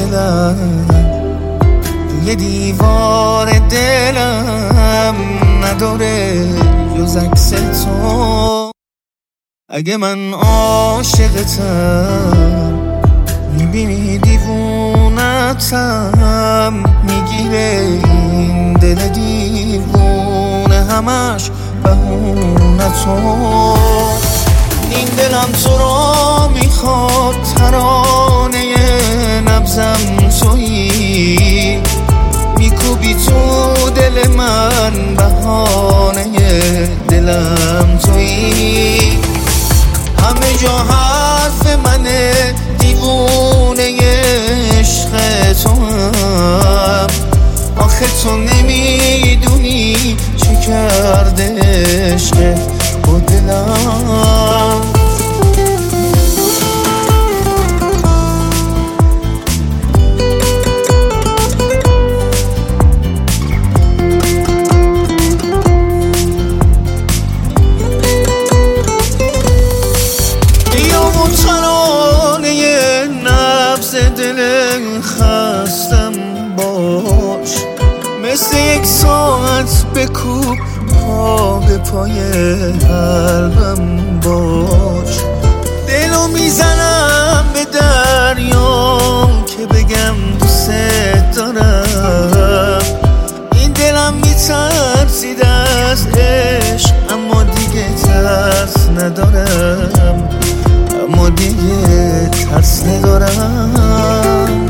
دلم، یه دیوار دلم نداره جز عکس تو. اگه من عاشقتم میبینی دیوونتم، میگیره این دل دیوونه همش بهونه تو. این دلم تو رو میخواد، ترانه نبضم تویی، میکوبی تو دل من، بهانه دلم تویی. همه جا حرف منه، دیوونه عشق تو هم. آخه تو نمیدونی چی کرده عشق با دلم. دل خستم باش، مثل یک ساعت بکوب پا به پای قلبم باش. دلو میزنم به دریا که بگم دوست دارم. این دلم میترسید از عشق، اما دیگه ترس ندارم، اما دیگه ترس ندارم.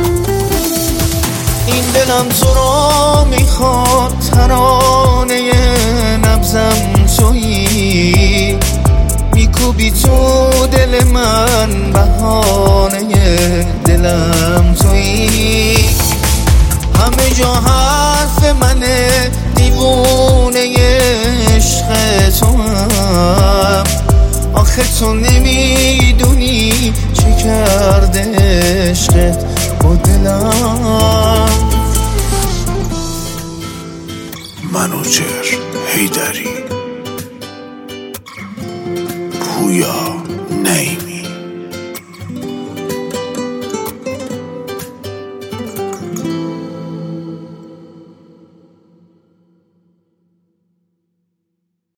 این دلم تو رو میخواد، ترانه نبضم تویی، میکوبی تو دل من، بهانه دلم تویی. همه جا حرف منه، دیوونه عشق تو هم. آخه تو نمیدونی چه کرده عشقت با دلم. منوچهر حیدری، پویا.